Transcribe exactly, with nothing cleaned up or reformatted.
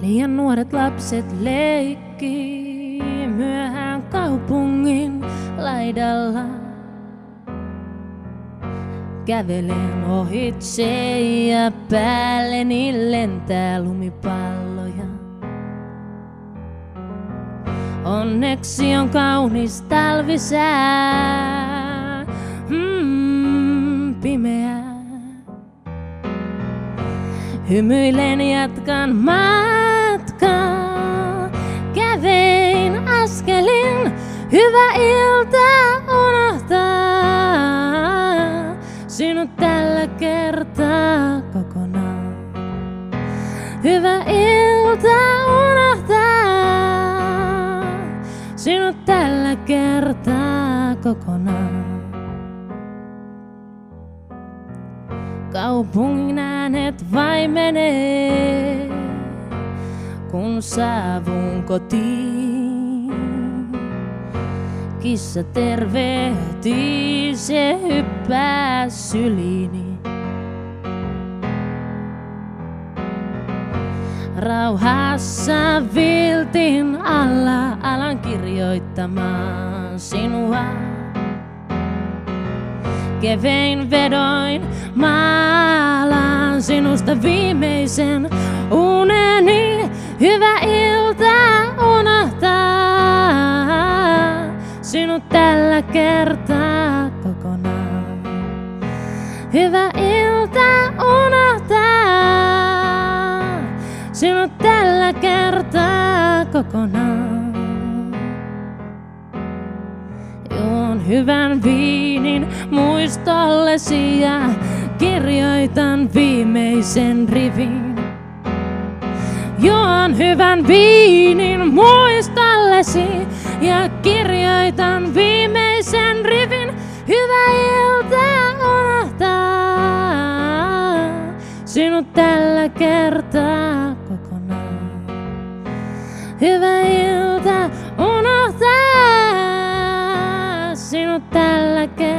Ja nuoret lapset leikkii myöhään kaupungin laidalla. Kävelen ohitse ja päälleni lentää lumipalloja. Onneksi on kaunis talvisää, mm, pimeää. Hymyilen jatkan matkaa, kävein askelin, hyvä ilta unohtaa sinut tällä kertaa kokonaan. Hyvä ilta unohtaa sinut tällä kertaa kokonaan. Kaupungin äänet vaimenee, kun saavun kotiin. Kissa tervehtii, se hyppää syliini. Rauhassa viltin alla alan kirjoittamaan sinua. Kevein vedoin maalaan sinusta viimeisen uneni. Hyvä ilta unohtaa sinut tällä kertaa kokonaan. Hyvä ilta unohtaa sinut tällä kertaa kokonaan. Juon hyvän viinin muistollesi ja kirjoitan viimeisen rivin. Juon hyvän viinin muistollesi ja kirjoitan viimeisen rivin. Hyvä ilta unohtaa sinut tällä kertaa kokonaan. Hyvä ilta unohtaa sinut tällä kertaa.